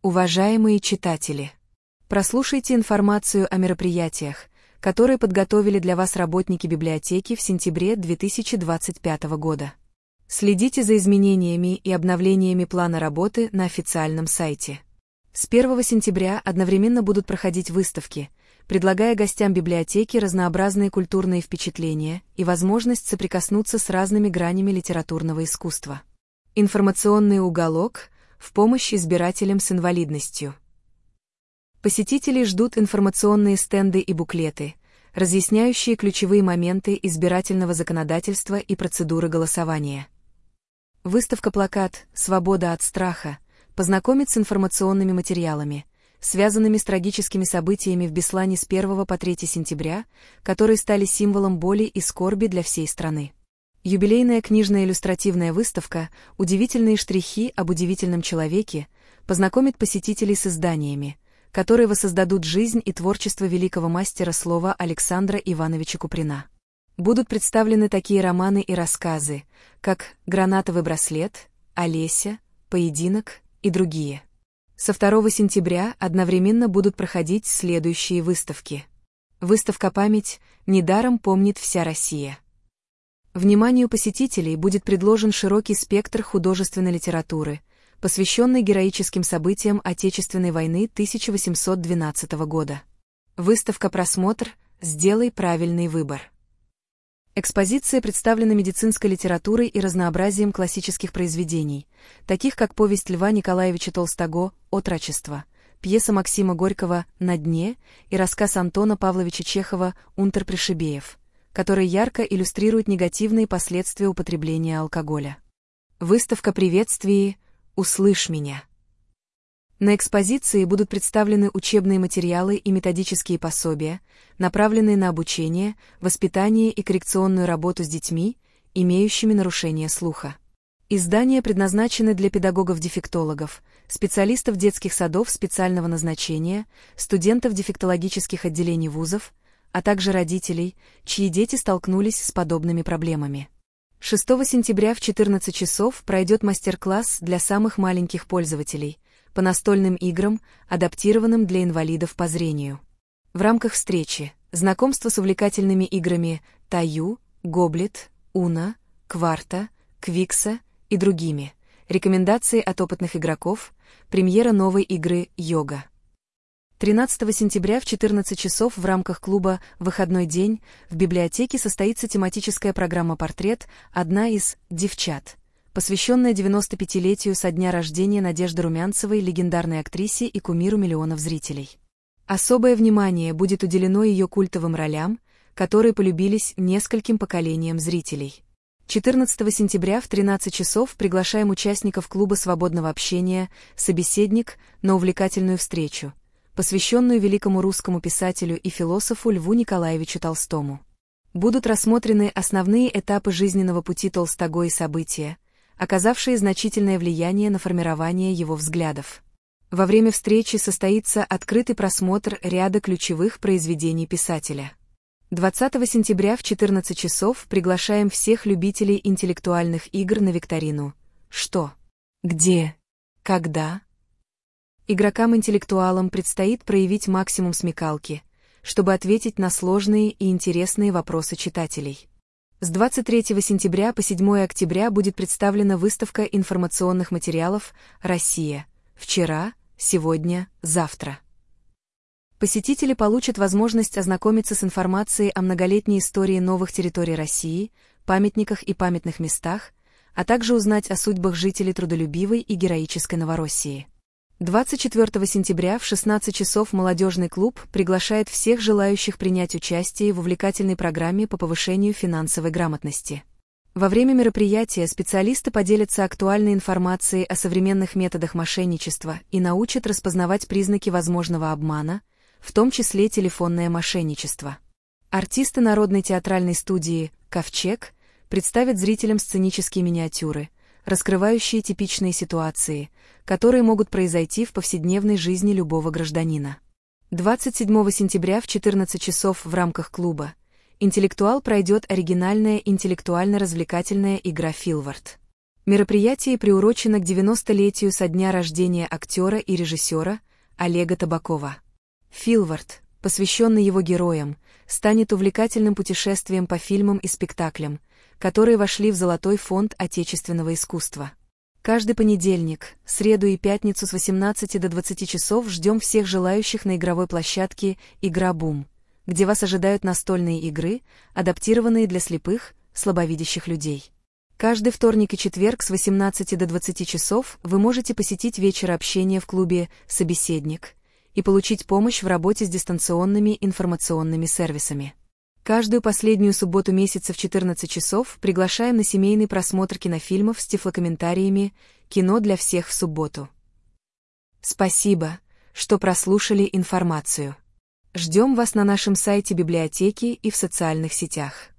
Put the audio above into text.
Уважаемые читатели, прослушайте информацию о мероприятиях, которые подготовили для вас работники библиотеки в сентябре 2025 года. Следите за изменениями и обновлениями плана работы на официальном сайте. С 1 сентября одновременно будут проходить выставки, предлагая гостям библиотеки разнообразные культурные впечатления и возможность соприкоснуться с разными гранями литературного искусства. Информационный уголок в помощь избирателям с инвалидностью. Посетителей ждут информационные стенды и буклеты, разъясняющие ключевые моменты избирательного законодательства и процедуры голосования. Выставка-плакат «Свобода от страха» познакомит с информационными материалами, связанными с трагическими событиями в Беслане с 1 по 3 сентября, которые стали символом боли и скорби для всей страны. Юбилейная книжная иллюстративная выставка «Удивительные штрихи об удивительном человеке» познакомит посетителей с изданиями, которые воссоздадут жизнь и творчество великого мастера слова Александра Ивановича Куприна. Будут представлены такие романы и рассказы, как «Гранатовый браслет», «Олеся», «Поединок» и другие. Со 2 сентября одновременно будут проходить следующие выставки. Выставка «Память. Недаром помнит вся Россия». Вниманию посетителей будет предложен широкий спектр художественной литературы, посвященный героическим событиям Отечественной войны 1812 года. Выставка «Просмотр. Сделай правильный выбор». Экспозиция представлена медицинской литературой и разнообразием классических произведений, таких как повесть Льва Николаевича Толстого «Отрочество», пьеса Максима Горького «На дне» и рассказ Антона Павловича Чехова «Унтер-Пришибеев», которые ярко иллюстрируют негативные последствия употребления алкоголя. Выставка приветствий «Услышь меня». На экспозиции будут представлены учебные материалы и методические пособия, направленные на обучение, воспитание и коррекционную работу с детьми, имеющими нарушение слуха. Издания предназначены для педагогов-дефектологов, специалистов детских садов специального назначения, студентов дефектологических отделений вузов, а также родителей, чьи дети столкнулись с подобными проблемами. 6 сентября в 14 часов пройдет мастер-класс для самых маленьких пользователей по настольным играм, адаптированным для инвалидов по зрению. В рамках встречи знакомство с увлекательными играми Таю, Гоблет, Уно, Кварта, Квикса и другими, рекомендации от опытных игроков, премьера новой игры «Йога». 13 сентября в 14 часов в рамках клуба «Выходной день» в библиотеке состоится тематическая программа «Портрет. Одна из девчат», посвященная 95-летию со дня рождения Надежды Румянцевой, легендарной актрисе и кумиру миллионов зрителей. Особое внимание будет уделено ее культовым ролям, которые полюбились нескольким поколениям зрителей. 14 сентября в 13 часов приглашаем участников клуба свободного общения «Собеседник» на увлекательную встречу, посвященную великому русскому писателю и философу Льву Николаевичу Толстому. Будут рассмотрены основные этапы жизненного пути Толстого и события, оказавшие значительное влияние на формирование его взглядов. Во время встречи состоится открытый просмотр ряда ключевых произведений писателя. 20 сентября в 14 часов приглашаем всех любителей интеллектуальных игр на викторину «Что? Где? Когда?». Игрокам-интеллектуалам предстоит проявить максимум смекалки, чтобы ответить на сложные и интересные вопросы читателей. С 23 сентября по 7 октября будет представлена выставка информационных материалов «Россия. Вчера, сегодня, завтра». Посетители получат возможность ознакомиться с информацией о многолетней истории новых территорий России, памятниках и памятных местах, а также узнать о судьбах жителей трудолюбивой и героической Новороссии. 24 сентября в 16 часов молодежный клуб приглашает всех желающих принять участие в увлекательной программе по повышению финансовой грамотности. Во время мероприятия специалисты поделятся актуальной информацией о современных методах мошенничества и научат распознавать признаки возможного обмана, в том числе телефонное мошенничество. Артисты народной театральной студии «Ковчег» представят зрителям сценические миниатюры, раскрывающие типичные ситуации, которые могут произойти в повседневной жизни любого гражданина. 27 сентября в 14 часов в рамках клуба «Интеллектуал» пройдет оригинальная интеллектуально-развлекательная игра «Филвард». Мероприятие приурочено к 90-летию со дня рождения актера и режиссера Олега Табакова. Филвард, посвященный его героям, станет увлекательным путешествием по фильмам и спектаклям, которые вошли в Золотой фонд отечественного искусства. Каждый понедельник, среду и пятницу с 18 до 20 часов ждем всех желающих на игровой площадке «Игра Бум», где вас ожидают настольные игры, адаптированные для слепых, слабовидящих людей. Каждый вторник и четверг с 18 до 20 часов вы можете посетить вечер общения в клубе «Собеседник» и получить помощь в работе с дистанционными информационными сервисами. Каждую последнюю субботу месяца в 14 часов приглашаем на семейный просмотр кинофильмов с тифлокомментариями «Кино для всех в субботу». Спасибо, что прослушали информацию. Ждем вас на нашем сайте библиотеки и в социальных сетях.